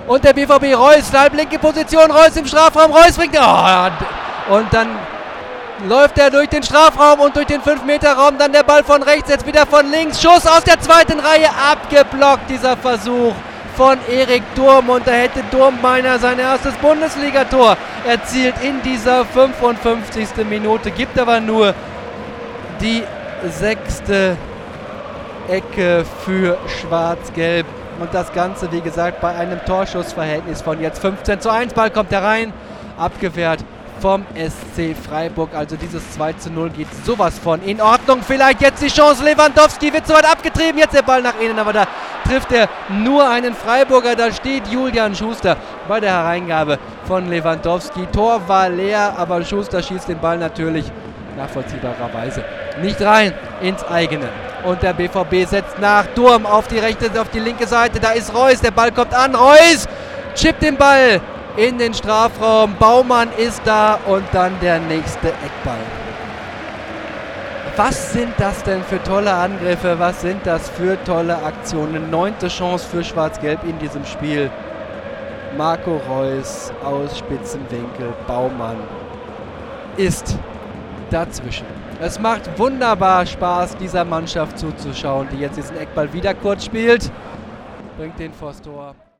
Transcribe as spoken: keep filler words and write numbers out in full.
Und der B V B, Reus, halblinke Position, Reus im Strafraum, Reus bringt... Oh, und dann läuft er durch den Strafraum und durch den fünf Meter Raum, dann der Ball von rechts, jetzt wieder von links, Schuss aus der zweiten Reihe, abgeblockt dieser Versuch von Erik Durm, und da hätte Durm beinahe sein erstes Bundesligator erzielt in dieser fünfundfünfzigsten Minute, gibt aber nur die sechste Ecke für Schwarz-Gelb. Und das Ganze, wie gesagt, bei einem Torschussverhältnis von jetzt fünfzehn zu eins. Ball kommt herein, abgewehrt vom S C Freiburg. Also dieses zwei zu null geht sowas von in Ordnung. Vielleicht jetzt die Chance, Lewandowski wird so weit abgetrieben. Jetzt der Ball nach innen, aber da trifft er nur einen Freiburger. Da steht Julian Schuster bei der Hereingabe von Lewandowski. Tor war leer, aber Schuster schießt den Ball natürlich nachvollziehbarerweise nicht rein ins eigene. Und der B V B setzt nach. Durm auf die rechte, auf die linke Seite. Da ist Reus. Der Ball kommt an. Reus chippt den Ball in den Strafraum. Baumann ist da und dann der nächste Eckball. Was sind das denn für tolle Angriffe? Was sind das für tolle Aktionen? Neunte Chance für Schwarz-Gelb in diesem Spiel. Marco Reus aus Spitzenwinkel. Baumann ist dazwischen. Es macht wunderbar Spaß, dieser Mannschaft zuzuschauen, die jetzt diesen Eckball wieder kurz spielt. Bringt den vors Tor.